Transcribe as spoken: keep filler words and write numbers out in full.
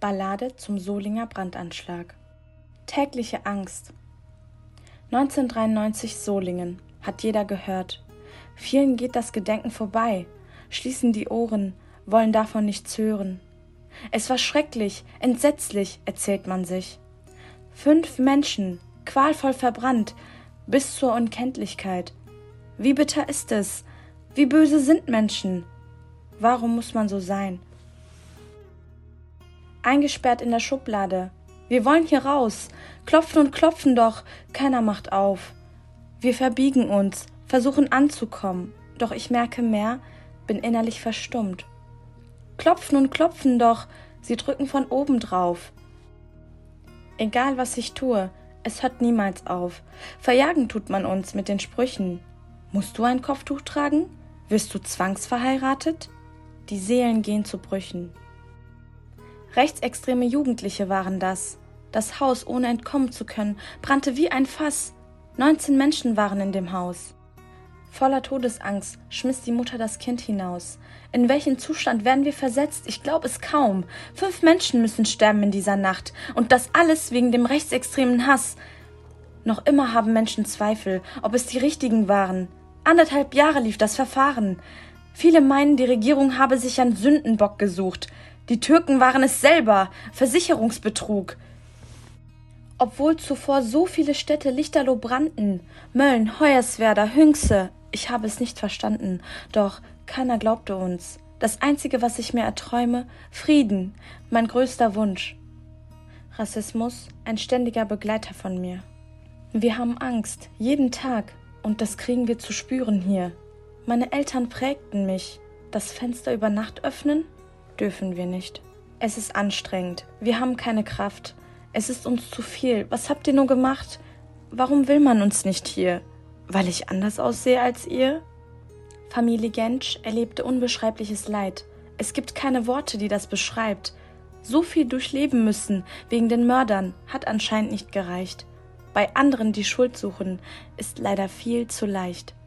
Ballade zum Solinger Brandanschlag. Tägliche Angst. neunzehnhundertdreiundneunzig Solingen, hat jeder gehört. Vielen geht das Gedenken vorbei, schließen die Ohren, wollen davon nichts hören. Es war schrecklich, entsetzlich, erzählt man sich. Fünf Menschen, qualvoll verbrannt, bis zur Unkenntlichkeit. Wie bitter ist es? Wie böse sind Menschen? Warum muss man so sein? Eingesperrt in der Schublade. Wir wollen hier raus. Klopfen und klopfen doch, keiner macht auf. Wir verbiegen uns, versuchen anzukommen, doch ich merke mehr, bin innerlich verstummt. Klopfen und klopfen doch, sie drücken von oben drauf. Egal was ich tue, es hört niemals auf. Verjagen tut man uns mit den Sprüchen. Musst du ein Kopftuch tragen? Wirst du zwangsverheiratet? Die Seelen gehen zu Brüchen. Rechtsextreme Jugendliche waren das. Das Haus, ohne entkommen zu können, brannte wie ein Fass. Neunzehn Menschen waren in dem Haus. Voller Todesangst schmiss die Mutter das Kind hinaus. In welchen Zustand werden wir versetzt? Ich glaube es kaum. Fünf Menschen müssen sterben in dieser Nacht. Und das alles wegen dem rechtsextremen Hass. Noch immer haben Menschen Zweifel, ob es die Richtigen waren. Anderthalb Jahre lief das Verfahren. Viele meinen, die Regierung habe sich einen Sündenbock gesucht. Die Türken waren es selber. Versicherungsbetrug. Obwohl zuvor so viele Städte lichterloh brannten. Mölln, Hoyerswerda, Hünxe. Ich habe es nicht verstanden. Doch keiner glaubte uns. Das Einzige, was ich mir erträume, Frieden, mein größter Wunsch. Rassismus, ein ständiger Begleiter von mir. Wir haben Angst, jeden Tag. Und das kriegen wir zu spüren hier. Meine Eltern prägten mich. Das Fenster über Nacht öffnen? Dürfen wir nicht. Es ist anstrengend. Wir haben keine Kraft. Es ist uns zu viel. Was habt ihr nur gemacht? Warum will man uns nicht hier? Weil ich anders aussehe als ihr? Familie Gentsch erlebte unbeschreibliches Leid. Es gibt keine Worte, die das beschreibt. So viel durchleben müssen wegen den Mördern hat anscheinend nicht gereicht. Bei anderen die Schuld suchen, ist leider viel zu leicht.